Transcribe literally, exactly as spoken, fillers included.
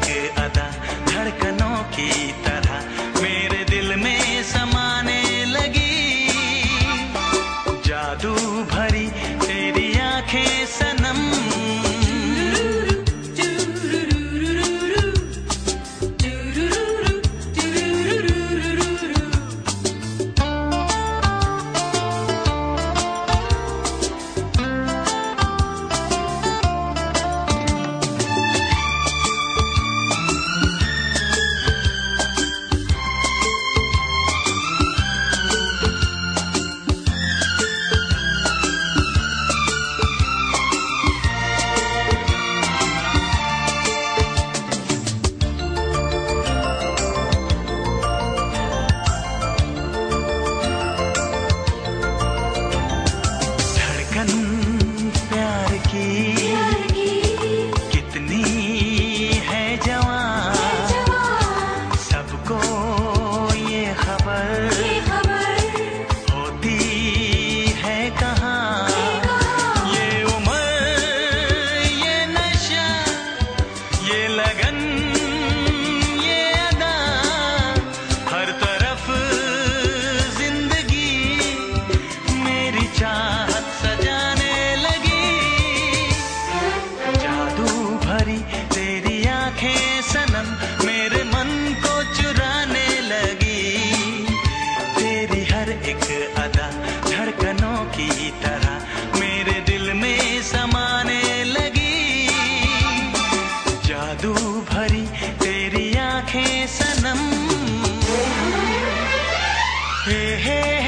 एक अदा धड़कनों की तरह मेरे दिल में समाने लगी। जादू भरी तेरी आंखें सनम, प्यार की कितनी है जवां, सबको ये खबर होती है कहाँ। ये उम्र, ये नशा, ये लगन, ये अदा, हर तरफ जिंदगी मेरी चाहत सजाने लगी। जादू भरी तेरी आंखें सनम मेरे मन को चुराने लगी। तेरी हर एक अदा धड़कनों की तरह मेरे दिल में समाने लगी। जादू भरी तेरी आंखें सनम, हे हे